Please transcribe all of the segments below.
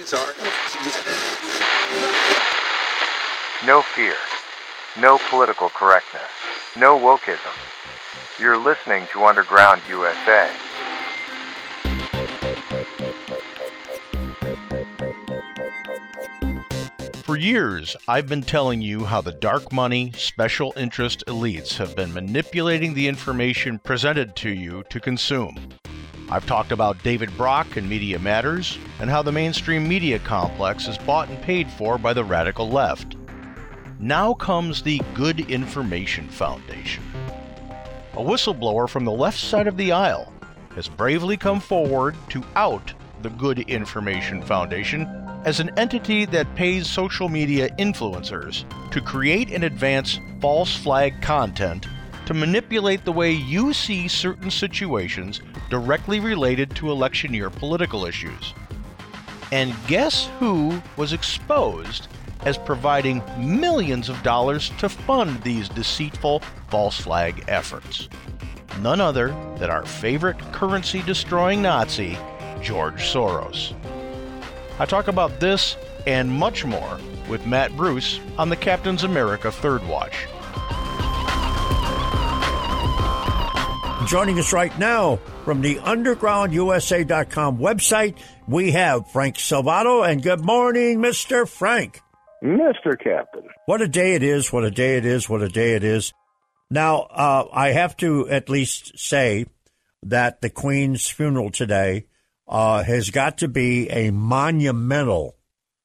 No fear. No political correctness. No wokeism. You're listening to Underground USA. For years, I've been telling you how the dark money, special interest elites have been manipulating the information presented to you to consume. I've talked about David Brock and Media Matters, and how the mainstream media complex is bought and paid for by the radical left. Now comes the Good Information Foundation. A whistleblower from the left side of the aisle has bravely come forward to out the Good Information Foundation as an entity that pays social media influencers to create and advance false flag content to manipulate the way you see certain situations directly related to election year political issues. And guess who was exposed as providing millions of dollars to fund these deceitful false flag efforts? None other than our favorite currency-destroying Nazi, George Soros. I talk about this and much more with Matt Bruce on the Captain's America Third Watch. Joining us right now from the undergroundusa.com website, we have Frank Salvato. And good morning, Mr. Frank. Mr. Captain. What a day it is, what a day it is, what a day it is. Now, I have to at least say that the Queen's funeral today has got to be a monumental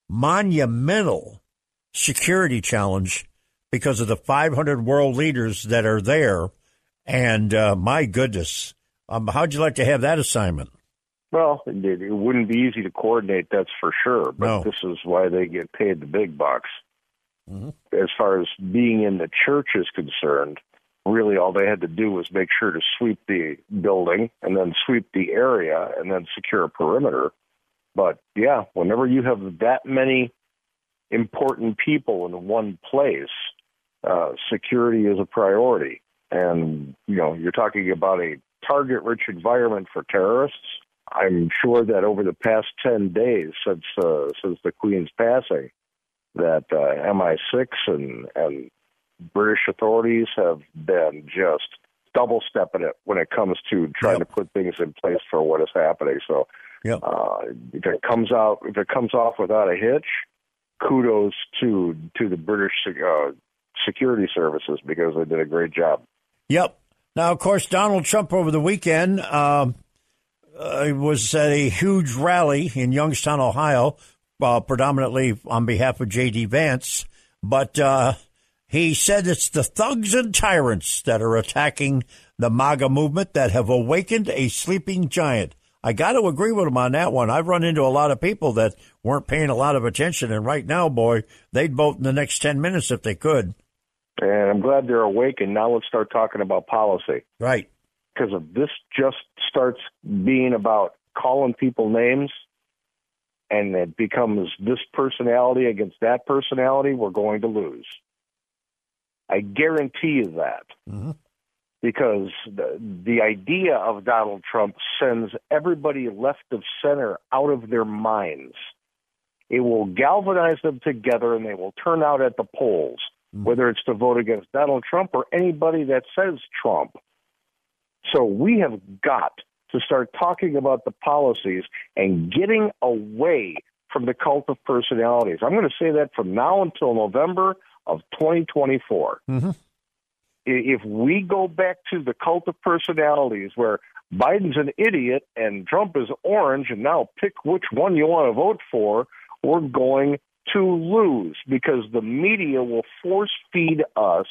security challenge because of the 500 world leaders that are there. And my goodness, how'd you like to have that assignment? Well, it wouldn't be easy to coordinate, that's for sure. But No. This is why they get paid the big bucks. Mm-hmm. As far as being in the church is concerned, really all they had to do was make sure to sweep the building and then sweep the area and then secure a perimeter. But, yeah, whenever you have that many important people in one place, security is a priority. And, you know, you're talking about a target-rich environment for terrorists. I'm sure that over the past 10 days since the Queen's passing, that MI6 and British authorities have been just double-stepping it when it comes to trying to put things in place for what is happening. So if it comes off without a hitch, kudos to the British security services because they did a great job. Yep. Now, of course, Donald Trump over the weekend was at a huge rally in Youngstown, Ohio, predominantly on behalf of J.D. Vance. But he said it's the thugs and tyrants that are attacking the MAGA movement that have awakened a sleeping giant. I got to agree with him on that one. I've run into a lot of people that weren't paying a lot of attention, and right now, boy, they'd vote in the next 10 minutes if they could. And I'm glad they're awake, and now let's start talking about policy. Right. Because if this just starts being about calling people names and it becomes this personality against that personality, we're going to lose. I guarantee you that. Mm-hmm. Because the idea of Donald Trump sends everybody left of center out of their minds. It will galvanize them together, and they will turn out at the polls, whether it's to vote against Donald Trump or anybody that says Trump. So we have got to start talking about the policies and getting away from the cult of personalities. I'm going to say that from now until November of 2024. Mm-hmm. If we go back to the cult of personalities where Biden's an idiot and Trump is orange and now pick which one you want to vote for, we're going to lose because the media will force feed us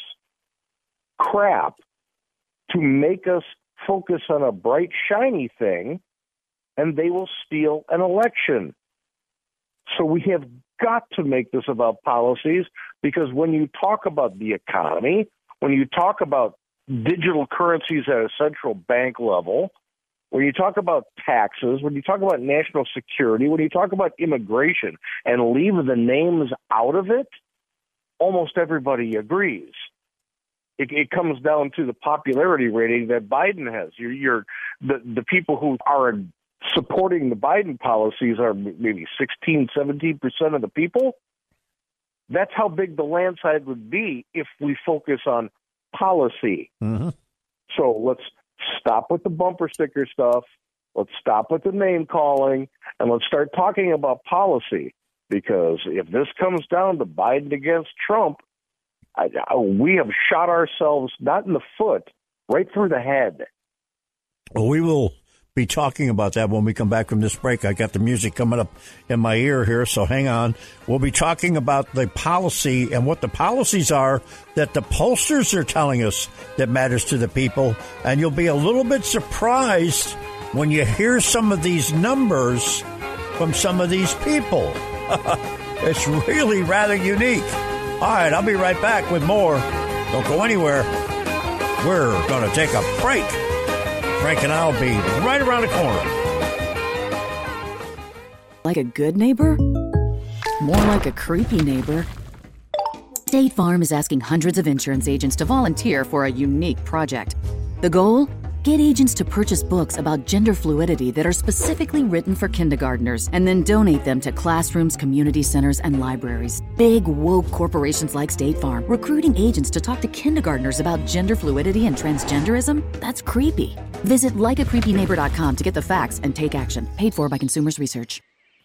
crap to make us focus on a bright, shiny thing, and they will steal an election. So we have got to make this about policies because when you talk about the economy, when you talk about digital currencies at a central bank level, when you talk about taxes, when you talk about national security, when you talk about immigration and leave the names out of it, almost everybody agrees. It comes down to the popularity rating that Biden has. The people who are supporting the Biden policies are maybe 16, 17% of the people. That's how big the landslide would be if we focus on policy. Mm-hmm. So let's stop with the bumper sticker stuff. Let's stop with the name calling, and let's start talking about policy. Because if this comes down to Biden against Trump, we have shot ourselves not in the foot, right through the head. Well, we will be talking about that when we come back from this break. I got the music coming up in my ear here, so hang on. We'll be talking about the policy and what the policies are that the pollsters are telling us that matters to the people. And you'll be a little bit surprised when you hear some of these numbers from some of these people. It's really rather unique. All right, I'll be right back with more. Don't go anywhere. We're going to take a break. Frank and I'll be right around the corner. Like a good neighbor? More like a creepy neighbor. State Farm is asking hundreds of insurance agents to volunteer for a unique project. The goal? Get agents to purchase books about gender fluidity that are specifically written for kindergartners and then donate them to classrooms, community centers, and libraries. Big, woke corporations like State Farm recruiting agents to talk to kindergartners about gender fluidity and transgenderism? That's creepy. Visit likeacreepyneighbor.com to get the facts and take action. Paid for by Consumers Research.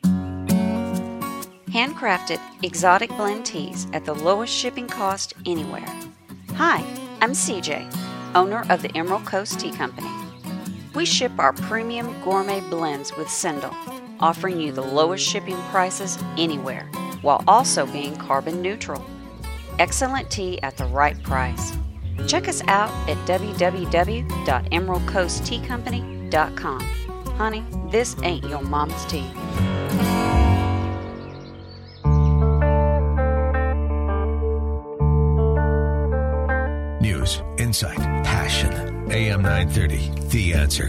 Handcrafted exotic blend teas at the lowest shipping cost anywhere. Hi, I'm CJ, owner of the Emerald Coast Tea Company. We ship our premium gourmet blends with Sendle, offering you the lowest shipping prices anywhere, while also being carbon neutral. Excellent tea at the right price. Check us out at www.emeraldcoastteacompany.com. Honey, this ain't your mama's tea. News, insight, passion. AM 930, The Answer.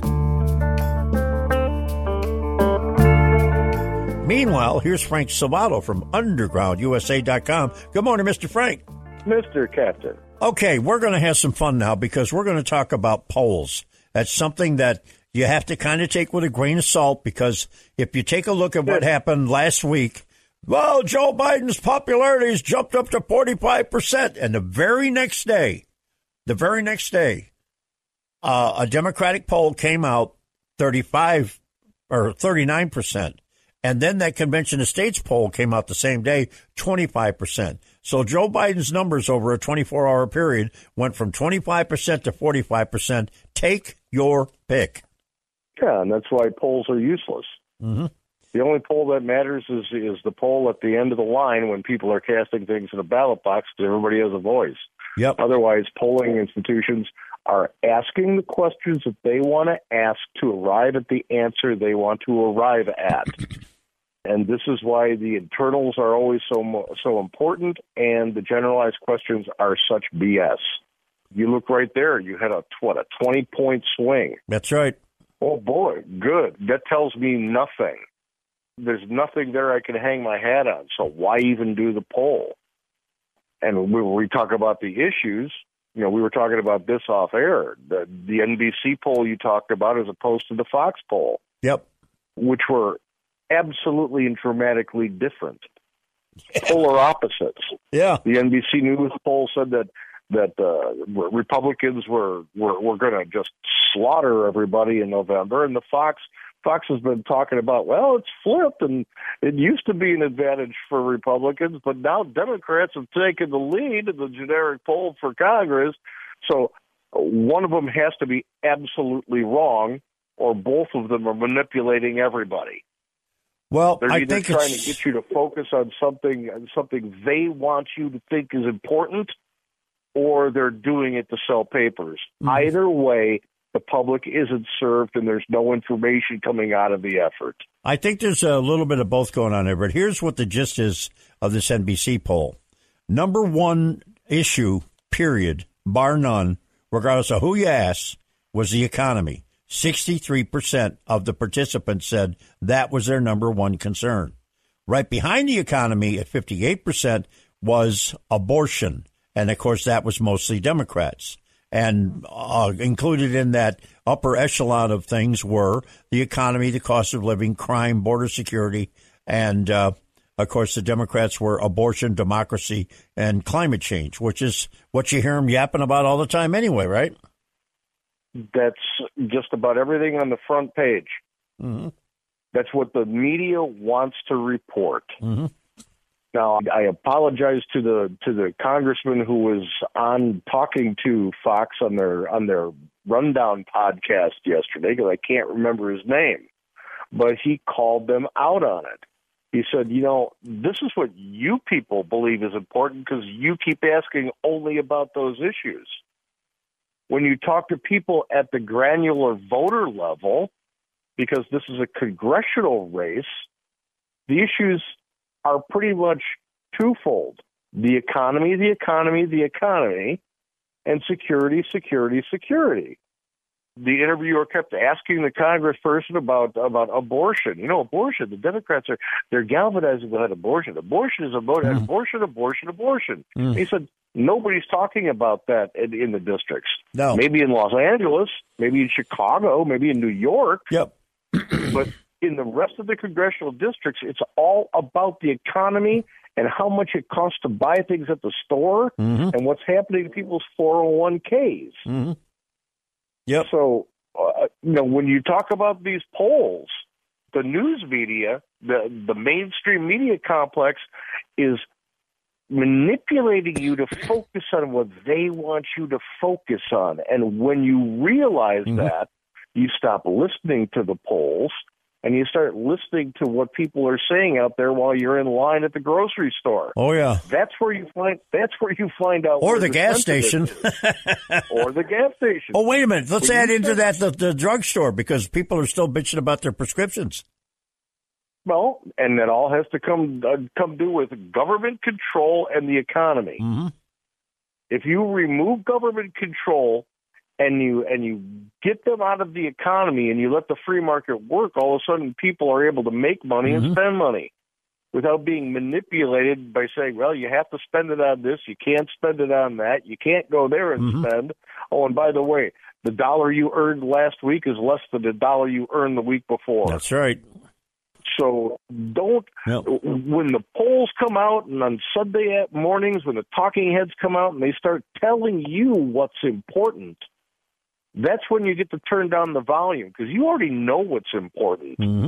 Meanwhile, here's Frank Salvato from UndergroundUSA.com. Good morning, Mr. Frank. Mr. Captain. Okay, we're going to have some fun now because we're going to talk about polls. That's something that you have to kind of take with a grain of salt because if you take a look at what happened last week, well, Joe Biden's popularity has jumped up to 45%. And the very next day, a Democratic poll came out 35 or 39%. And then that Convention of States poll came out the same day, 25%. So Joe Biden's numbers over a 24-hour period went from 25% to 45%. Take your pick. Yeah, and that's why polls are useless. Mm-hmm. The only poll that matters is the poll at the end of the line when people are casting things in a ballot box because everybody has a voice. Yep. Otherwise, polling institutions are asking the questions that they want to ask to arrive at the answer they want to arrive at. And this is why the internals are always so important, and the generalized questions are such BS. You look right there, you had a 20-point swing. That's right. Oh, boy, good. That tells me nothing. There's nothing there I can hang my hat on, so why even do the poll? And when we talk about the issues, we were talking about this off air, the NBC poll you talked about as opposed to the Fox poll. Yep. Which were absolutely and dramatically different. Polar opposites. Yeah. The NBC News poll said that Republicans were going to just slaughter everybody in November, and the Fox has been talking about, well, it's flipped, and it used to be an advantage for Republicans, but now Democrats have taken the lead in the generic poll for Congress. So one of them has to be absolutely wrong, or both of them are manipulating everybody. Well, they're I either think trying to get you to focus on something they want you to think is important, or they're doing it to sell papers. Mm-hmm. Either way, the public isn't served, and there's no information coming out of the effort. I think there's a little bit of both going on there, but here's what the gist is of this NBC poll. Number one issue, period, bar none, regardless of who you ask, was the economy. 63% of the participants said that was their number one concern. Right behind the economy at 58% was abortion. And, of course, that was mostly Democrats. And included in that upper echelon of things were the economy, the cost of living, crime, border security, and, of course, the Democrats were abortion, democracy, and climate change, which is what you hear them yapping about all the time anyway, right? That's just about everything on the front page. Mm-hmm. That's what the media wants to report. Mm-hmm. Now, I apologize to the congressman who was on talking to Fox on their Rundown podcast yesterday, because I can't remember his name, but he called them out on it. He said, this is what you people believe is important because you keep asking only about those issues. When you talk to people at the granular voter level, because this is a congressional race, the issues are pretty much twofold. The economy, the economy, the economy, and security, security, security. The interviewer kept asking the congressperson about abortion. Abortion, the Democrats they're galvanizing behind abortion. Abortion is abortion, abortion, abortion. He said, nobody's talking about that in the districts. No. Maybe in Los Angeles, maybe in Chicago, maybe in New York. Yep. But in the rest of the congressional districts, it's all about the economy and how much it costs to buy things at the store and what's happening to people's 401ks. Mm-hmm. Yep. So, when you talk about these polls, the news media, the mainstream media complex is manipulating you to focus on what they want you to focus on. And when you realize that, you stop listening to the polls and you start listening to what people are saying out there while you're in line at the grocery store. Oh yeah, that's where you find out. Or the gas station, or the gas station. Oh wait a minute, let's add into that the drugstore, because people are still bitching about their prescriptions. Well, and that all has to come due with government control and the economy. Mm-hmm. If you remove government control and you get them out of the economy and you let the free market work, all of a sudden people are able to make money and spend money without being manipulated by saying, well, you have to spend it on this, you can't spend it on that, you can't go there and spend. Oh, and by the way, the dollar you earned last week is less than the dollar you earned the week before. That's right. So when the polls come out and on Sunday mornings when the talking heads come out and they start telling you what's important, that's when you get to turn down the volume, because you already know what's important. Mm-hmm.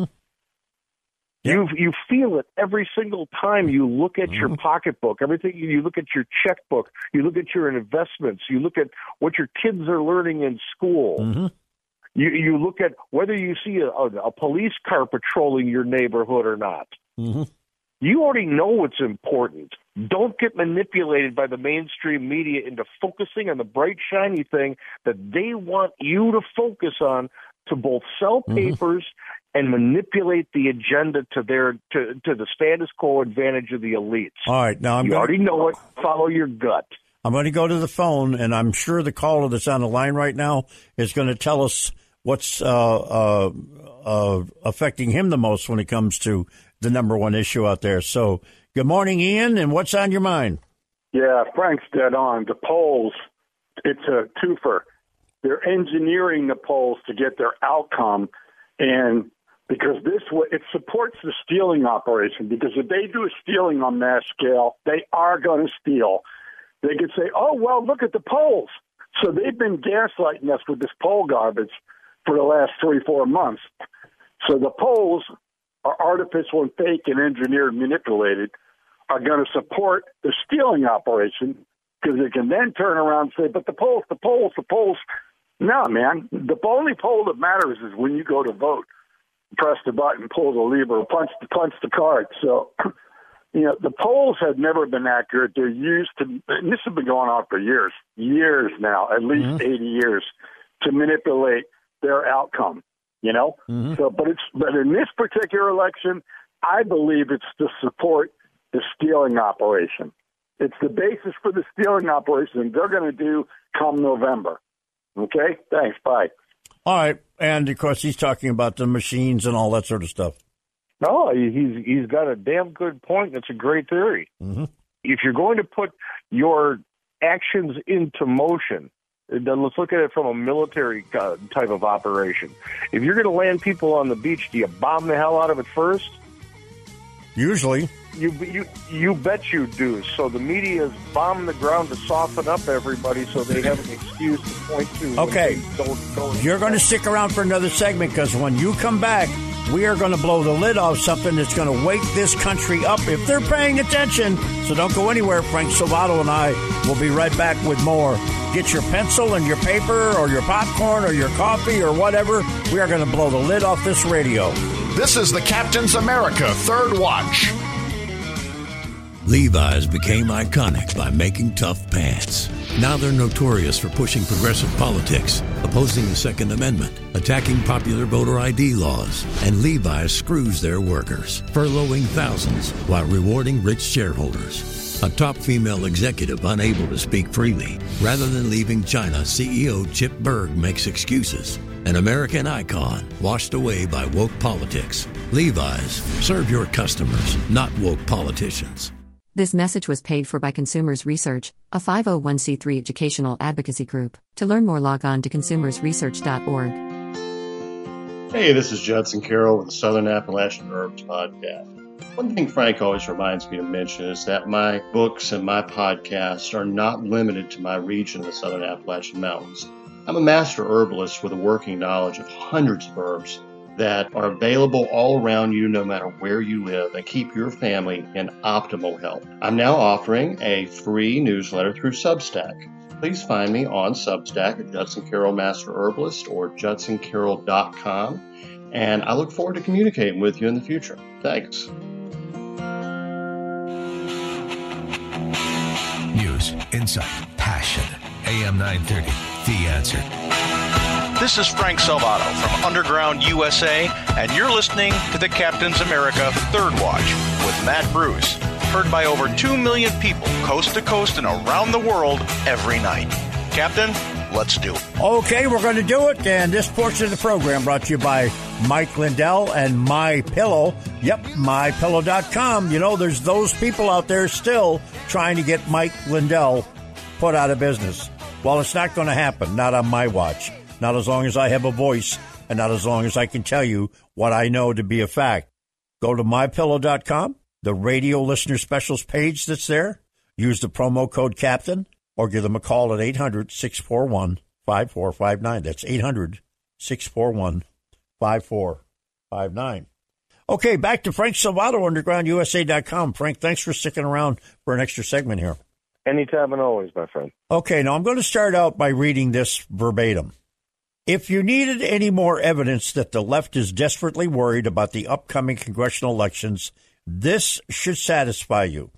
You feel it every single time you look at your pocketbook, everything you look at your checkbook, you look at your investments, you look at what your kids are learning in school. Mm-hmm. You look at whether you see a police car patrolling your neighborhood or not. Mm-hmm. You already know what's important. Don't get manipulated by the mainstream media into focusing on the bright, shiny thing that they want you to focus on to both sell papers and manipulate the agenda to the status quo advantage of the elites. All right, now you already know it. Follow your gut. I'm going to go to the phone, and I'm sure the caller that's on the line right now is going to tell us what's affecting him the most when it comes to the number one issue out there. So, good morning, Ian, and what's on your mind? Yeah, Frank's dead on. The polls, it's a twofer. They're engineering the polls to get their outcome, and because it supports the stealing operation, because if they do a stealing on mass scale, they are going to steal. They could say, oh, well, look at the polls. So they've been gaslighting us with this poll garbage for the last 3-4 months. So the polls are artificial and fake and engineered and manipulated, are going to support the stealing operation, because they can then turn around and say, but the polls. No, man. The only poll that matters is when you go to vote. Press the button, pull the lever, punch the card. So, the polls have never been accurate. They're used to, and this has been going on for years now, at least 80 years, to manipulate their outcome. So, but in this particular election, I believe it's to support the stealing operation. It's the basis for the stealing operation they're going to do come November. Okay, thanks. Bye. All right, and of course he's talking about the machines and all that sort of stuff. No, he's got a damn good point. It's a great theory. If you're going to put your actions into motion, Then let's look at it from a military type of operation. If you're going to land people on the beach, do you bomb the hell out of it first? Usually. You bet you do. So the media's bombed the ground to soften up everybody so they have an excuse to point to. Okay. You're going to stick around for another segment because when you come back, we are going to blow the lid off something that's going to wake this country up if they're paying attention. So don't go anywhere. Frank Salvato and I will be right back with more. Get your pencil and your paper or your popcorn or your coffee or whatever. We are going to blow the lid off this radio. This is the Captain's America Third Watch. Levi's became iconic by making tough pants. Now they're notorious for pushing progressive politics, opposing the Second Amendment, attacking popular voter ID laws, and Levi's screws their workers, furloughing thousands while rewarding rich shareholders. A top female executive unable to speak freely. Rather than leaving China, CEO Chip Bergh makes excuses. An American icon washed away by woke politics. Levi's, serve your customers, not woke politicians. This message was paid for by Consumers Research, a 501c3 educational advocacy group. To learn more, log on to consumersresearch.org. Hey, this is Judson Carroll with the Southern Appalachian Herbs Podcast. One thing Frank always reminds me to mention is that my books and my podcasts are not limited to my region of the Southern Appalachian Mountains. I'm a master herbalist with a working knowledge of hundreds of herbs that are available all around you no matter where you live and keep your family in optimal health. I'm now offering a free newsletter through Substack. Please find me on Substack at Judson Carroll Master Herbalist or judsoncarroll.com, and I look forward to communicating with you in the future. Thanks. News, insight, passion. AM 930, The Answer. This is Frank Salvato from Underground USA, and you're listening to the Captain's America Third Watch with Matt Bruce. Heard by over 2 million people coast to coast and around the world every night. Captain, let's do it. Okay, we're going to do it. And this portion of the program brought to you by Mike Lindell and MyPillow. Yep, MyPillow.com. You know, there's those people out there still trying to get Mike Lindell put out of business. Well, it's not going to happen. Not on my watch. Not as long as I have a voice, and not as long as I can tell you what I know to be a fact. Go to MyPillow.com, the radio listener specials page that's there. Use the promo code CAPTAIN, or give them a call at 800-641-5459. That's 800-641-5459. Okay, back to Frank Salvato, UndergroundUSA.com. Frank, thanks for sticking around for an extra segment here. Anytime and always, my friend. Okay, now I'm going to start out by reading this verbatim. If you needed any more evidence that the left is desperately worried about the upcoming congressional elections, this should satisfy you.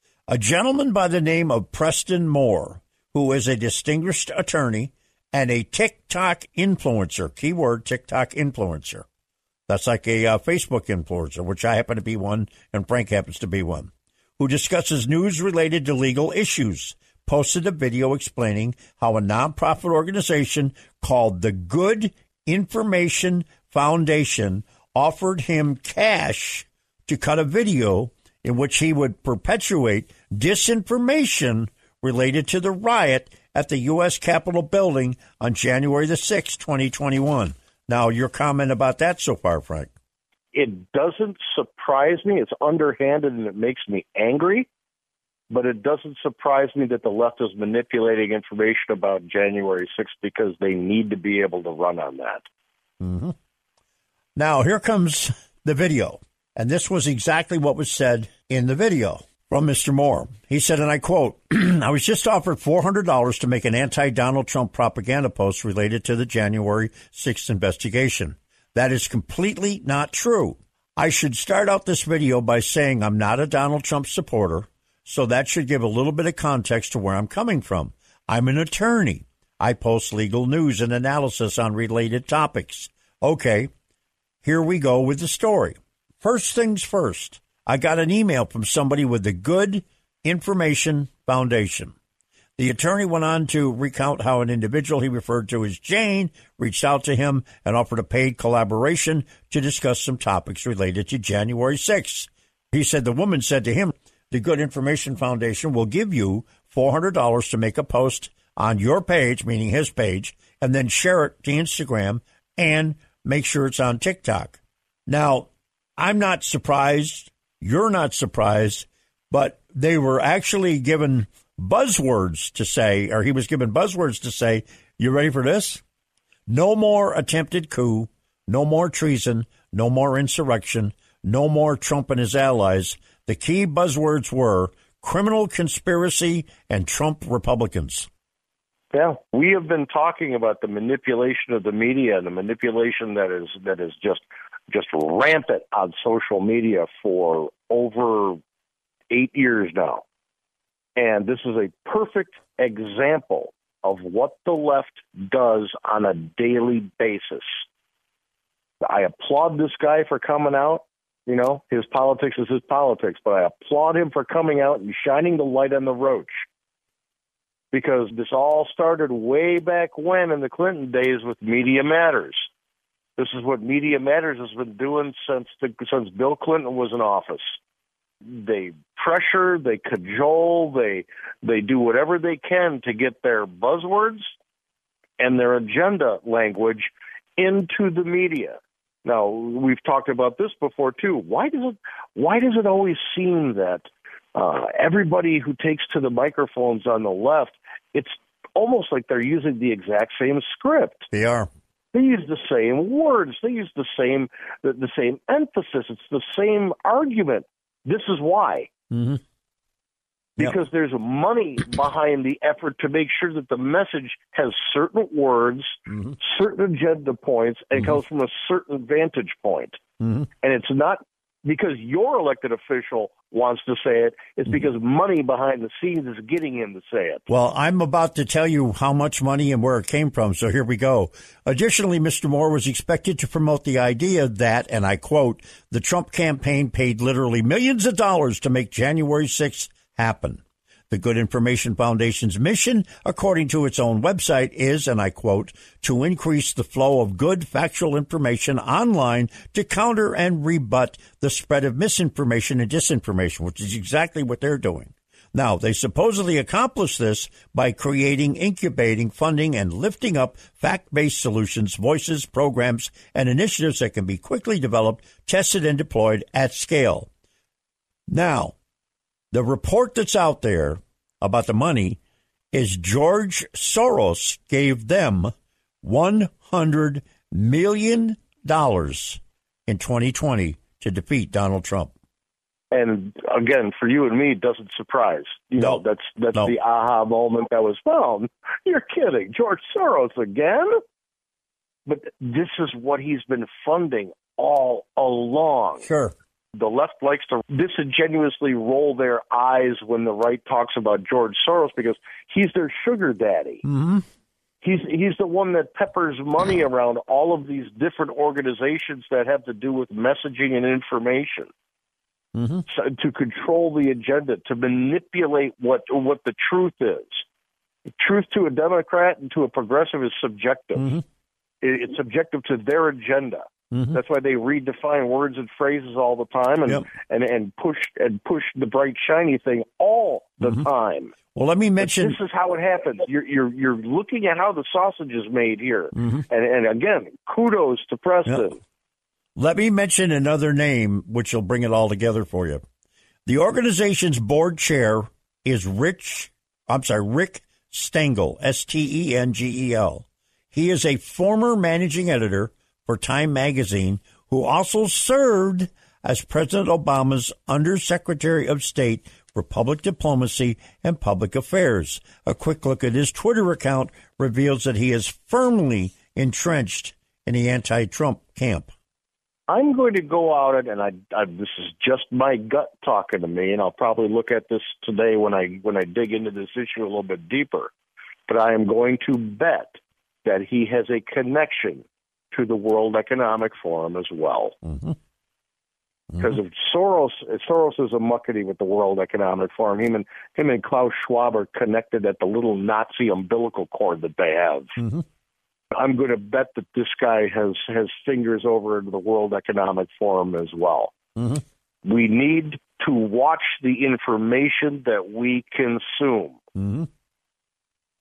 A gentleman by the name of Preston Moore, who is a distinguished attorney and a TikTok influencer, keyword TikTok influencer. That's like a Facebook influencer, which I happen to be one, and Frank happens to be one, who discusses news related to legal issues, posted a video explaining how a nonprofit organization called the Good Information Foundation offered him cash to cut a video in which he would perpetuate disinformation related to the riot at the U.S. Capitol building on January the 6th, 2021. Now, your comment about that so far, Frank? It doesn't surprise me. It's underhanded and it makes me angry. But it doesn't surprise me that the left is manipulating information about January 6th because they need to be able to run on that. Mm-hmm. Now, here comes the video. And this was exactly what was said in the video from Mr. Moore. He said, and I quote, I was just offered $400 to make an anti-Donald Trump propaganda post related to the January 6th investigation. That is completely not true. I should start out this video by saying I'm not a Donald Trump supporter. So that should give a little bit of context to where I'm coming from. I'm an attorney. I post legal news and analysis on related topics. Okay, here we go with the story. First things first, I got an email from somebody with the Good Information Foundation. The attorney went on to recount how an individual he referred to as Jane reached out to him and offered a paid collaboration to discuss some topics related to January 6th. He said the woman said to him, the Good Information Foundation will give you $400 to make a post on your page, meaning his page, and then share it to Instagram and make sure it's on TikTok. Now, I'm not surprised. You're not surprised, but they were actually given buzzwords to say, or he was given buzzwords to say, you ready for this? No more attempted coup, no more treason, no more insurrection, no more Trump and his allies. The key buzzwords were criminal conspiracy and Trump Republicans. Yeah, we have been talking about the manipulation of the media and the manipulation that is just rampant on social media for over 8 years now. And this is a perfect example of what the left does on a daily basis. I applaud this guy for coming out. You know, his politics is his politics, but I applaud him for coming out and shining the light on the roach. Because this all started way back when in the Clinton days with Media Matters. This is what Media Matters has been doing since Bill Clinton was in office. They pressure, they cajole, they do whatever they can to get their buzzwords and their agenda language into the media. Now, we've talked about this before too. Why does it always seem that everybody who takes to the microphones on the left, it's almost like they're using the exact same script? They are. They use the same words. They use the same emphasis. It's the same argument. This is why. Mm-hmm. Because there's money behind the effort to make sure that the message has certain words, certain agenda points, and comes from a certain vantage point. And it's not because your elected official wants to say it. It's because money behind the scenes is getting him to say it. Well, I'm about to tell you how much money and where it came from, so here we go. Additionally, Mr. Moore was expected to promote the idea that, and I quote, the Trump campaign paid literally millions of dollars to make January 6th happen. The Good Information Foundation's mission, according to its own website, is, and I quote, to increase the flow of good factual information online to counter and rebut the spread of misinformation and disinformation, which is exactly what they're doing. Now, they supposedly accomplish this by creating, incubating, funding, and lifting up fact-based solutions, voices, programs, and initiatives that can be quickly developed, tested, and deployed at scale. Now, the report that's out there about the money is George Soros gave them $100 million in 2020 to defeat Donald Trump. And again, for you and me, it doesn't surprise. You know, that's the aha moment that was found. You're kidding. George Soros again? But this is what he's been funding all along. Sure. The left likes to disingenuously roll their eyes when the right talks about George Soros because he's their sugar daddy. Mm-hmm. He's the one that peppers money around all of these different organizations that have to do with messaging and information. So, to control the agenda, to manipulate what the truth is. Truth to a Democrat and to a progressive is subjective. It's subjective to their agenda. That's why they redefine words and phrases all the time and push the bright shiny thing all the time. Well, let me mention this is how it happens. You're looking at how the sausage is made here, and again, kudos to Preston. Let me mention another name, which will bring it all together for you. The organization's board chair is Rick Stengel, Stengel. He is a former managing editor for Time magazine, who also served as President Obama's Undersecretary of State for Public Diplomacy and Public Affairs. A quick look at his Twitter account reveals that he is firmly entrenched in the anti-Trump camp. I'm going to go out and this is just my gut talking to me, and I'll probably look at this today when I dig into this issue a little bit deeper. But I am going to bet that he has a connection to the World Economic Forum as well. Because if Soros is a muckety with the World Economic Forum, him and Klaus Schwab are connected at the little Nazi umbilical cord that they have. I'm going to bet that this guy has fingers over into the World Economic Forum as well. We need to watch the information that we consume.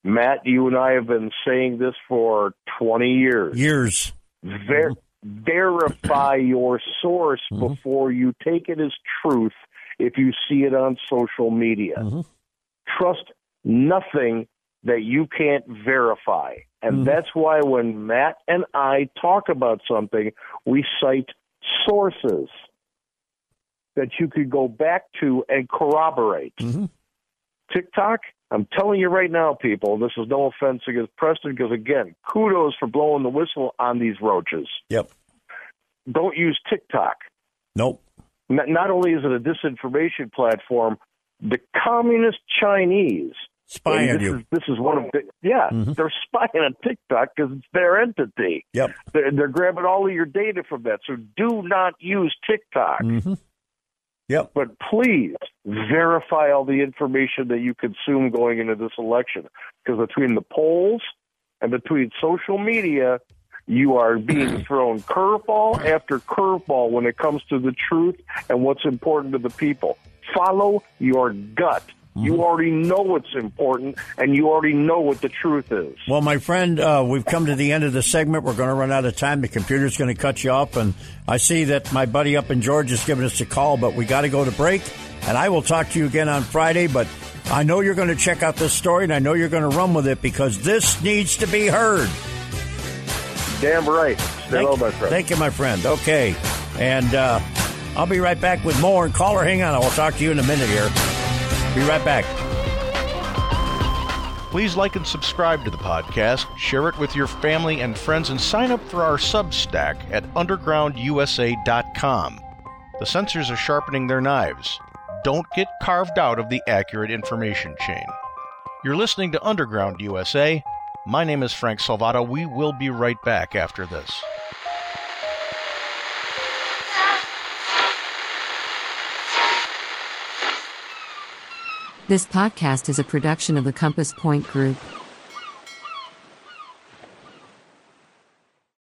Matt, you and I have been saying this for 20 years. Verify your source before you take it as truth if you see it on social media. Trust nothing that you can't verify. And that's why when Matt and I talk about something, we cite sources that you could go back to and corroborate. TikTok, I'm telling you right now, people, this is no offense against Preston, because, again, kudos for blowing the whistle on these roaches. Yep. Don't use TikTok. Nope. Not only is it a disinformation platform, the communist Chinese spying on you. This is one of the, they're spying on TikTok because it's their entity. Yep. They're grabbing all of your data from that. So do not use TikTok. Yep. But please verify all the information that you consume going into this election, because between the polls and between social media, you are being thrown curveball after curveball when it comes to the truth and what's important to the people. Follow your gut. You already know what's important, and you already know what the truth is. Well, my friend, we've come to the end of the segment. We're going to run out of time. The computer's going to cut you off, and I see that my buddy up in Georgia is giving us a call, but we got to go to break, and I will talk to you again on Friday, but I know you're going to check out this story, and I know you're going to run with it, because this needs to be heard. Damn right. Stay well, my friend. Thank you, my friend. Okay, and I'll be right back with more. And caller, hang on. I'll talk to you in a minute here. Be right back. Please like and subscribe to the podcast, share it with your family and friends, and sign up for our Substack at undergroundusa.com. The censors are sharpening their knives. Don't get carved out of the accurate information chain. You're listening to Underground USA. My name is Frank Salvato. We will be right back after this. This podcast is a production of the Compass Point Group.